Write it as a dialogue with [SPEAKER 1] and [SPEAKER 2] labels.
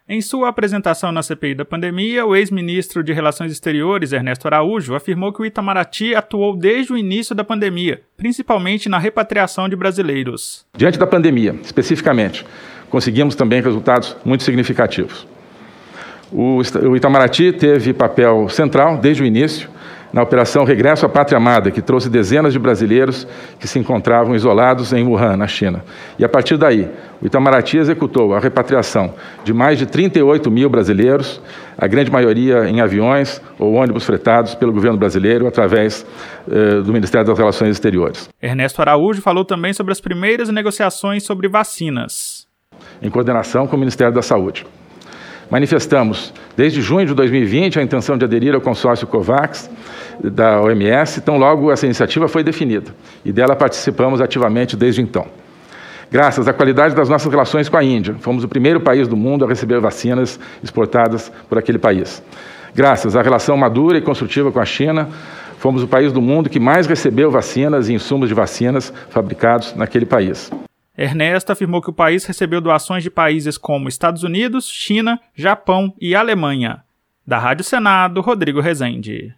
[SPEAKER 1] Em sua apresentação na CPI da pandemia, o ex-ministro de Relações Exteriores, Ernesto Araújo, afirmou que o Itamaraty atuou desde o início da pandemia, principalmente na repatriação de brasileiros.
[SPEAKER 2] Diante da pandemia, especificamente, conseguimos também resultados muito significativos. O Itamaraty teve papel central desde o início na Operação Regresso à Pátria Amada, que trouxe dezenas de brasileiros que se encontravam isolados em Wuhan, na China. E a partir daí, o Itamaraty executou a repatriação de mais de 38 mil brasileiros, a grande maioria em aviões ou ônibus fretados pelo governo brasileiro através do Ministério das Relações Exteriores.
[SPEAKER 1] Ernesto Araújo falou também sobre as primeiras negociações sobre vacinas.
[SPEAKER 2] Em coordenação com o Ministério da Saúde. Manifestamos, desde junho de 2020, a intenção de aderir ao consórcio COVAX da OMS, tão logo essa iniciativa foi definida, e dela participamos ativamente desde então. Graças à qualidade das nossas relações com a Índia, fomos o primeiro país do mundo a receber vacinas exportadas por aquele país. Graças à relação madura e construtiva com a China, fomos o país do mundo que mais recebeu vacinas e insumos de vacinas fabricados naquele país.
[SPEAKER 1] Ernesto afirmou que o país recebeu doações de países como Estados Unidos, China, Japão e Alemanha. Da Rádio Senado, Rodrigo Rezende.